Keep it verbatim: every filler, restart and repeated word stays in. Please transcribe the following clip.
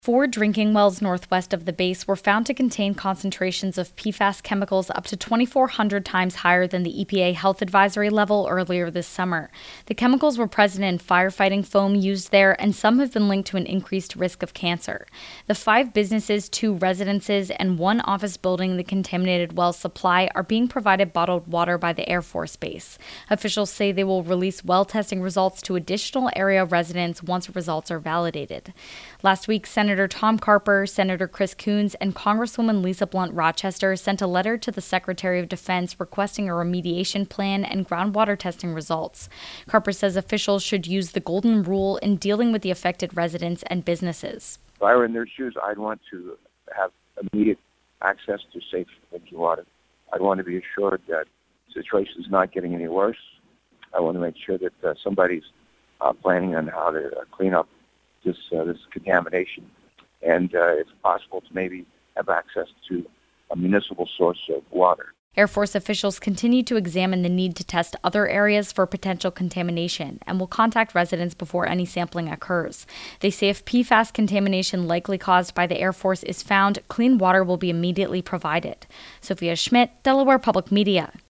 Four drinking wells northwest of the base were found to contain concentrations of P FAS chemicals up to twenty-four hundred times higher than the E P A health advisory level earlier this summer. The chemicals were present in firefighting foam used there, and some have been linked to an increased risk of cancer. The five businesses, two residences, and one office building the contaminated wells supply are being provided bottled water by the Air Force Base. Officials say they will release well testing results to additional area residents once results are validated. Last week, Senator Senator Tom Carper, Senator Chris Coons, and Congresswoman Lisa Blunt Rochester sent a letter to the Secretary of Defense requesting a remediation plan and groundwater testing results. Carper says officials should use the golden rule in dealing with the affected residents and businesses. If I were in their shoes, I'd want to have immediate access to safe drinking water. I'd want to be assured that the situation is not getting any worse. I want to make sure that uh, somebody's uh, planning on how to uh, clean up this uh, this contamination. And uh, it's possible to maybe have access to a municipal source of water. Air Force officials continue to examine the need to test other areas for potential contamination and will contact residents before any sampling occurs. They say if P FAS contamination likely caused by the Air Force is found, clean water will be immediately provided. Sophia Schmidt, Delaware Public Media.